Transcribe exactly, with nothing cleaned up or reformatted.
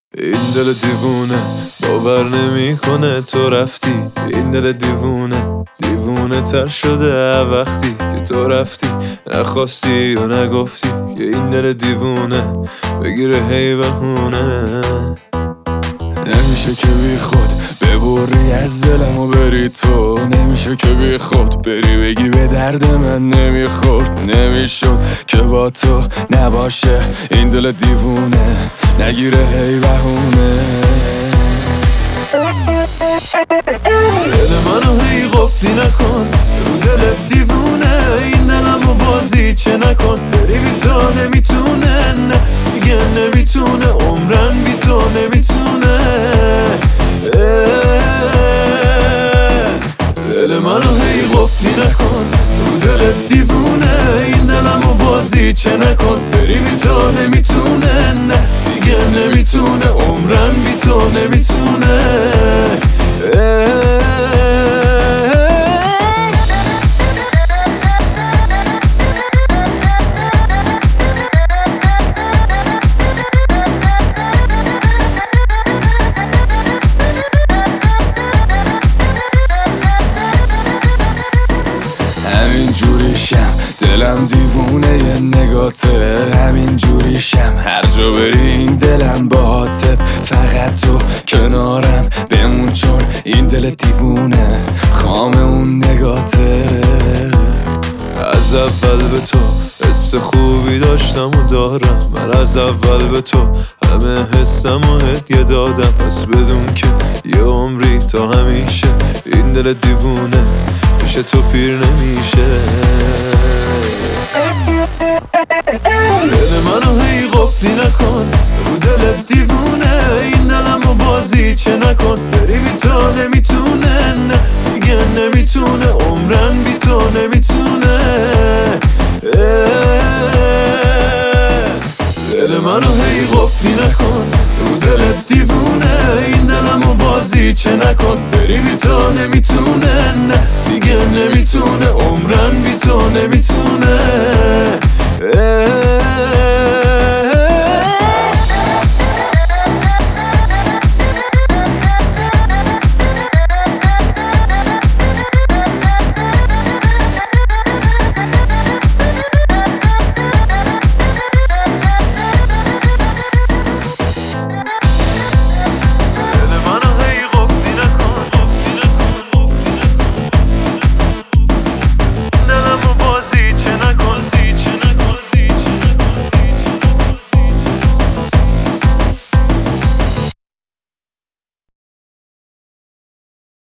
این دل دیوونه باور نمیکنه تو رفتی. این دل دیوونه دیوونه تر شده وقتی که تو رفتی. نخواستی و نگفتی که این دل دیوونه بگیره هی بهونه. نمیشه که بی خود ببری از دلم و بری تو. نمیشه که بی خود بری بگی به درد من نمیخورد. نمیشد که با تو نباشه این دل دیوونه نگیره هی بهونه. دل منو هی قفلی نکن رو دل دیوونه. این دلمو بازی چه نکن بری بی تو نمیتونه. نه دیگه نمیتونه عمرن بی تو نمیتونه. دل منو هی قفلی نکن رو دلت دیوونه. این دلمو بازی چه نکن بری بی تو نمیتونه. نه دیگه نمیتونه عمرن بی تو نمیتونه. همین جوریشم دلم دیوونه یه نگاته. همین جوریشم هر جا بری این دلم باته. فقط تو کنارم بمون چون این دل دیوونه خام اون نگاته. از اول به تو حس خوبی داشتم و دارم. من از اول به تو همه حسم و هدیه دادم. پس بدون که یه عمری تا همیشه این دل دیوونه میشه تو پیر نمیشه. دل منو هی قفلی نکن رو دل دیوونه. این دلمو بازی چه نکن بری بی تو نمیتونه. نه دیگه نمیتونه عمرن بی تو نمیتونه. دل منو هی قفلی نکن رو دلت دیوونه. این دلمو بازی چه نکن بری بی تو نمیتونه. نه دیگه نمیتونه عمرن بی تو نمیتونه.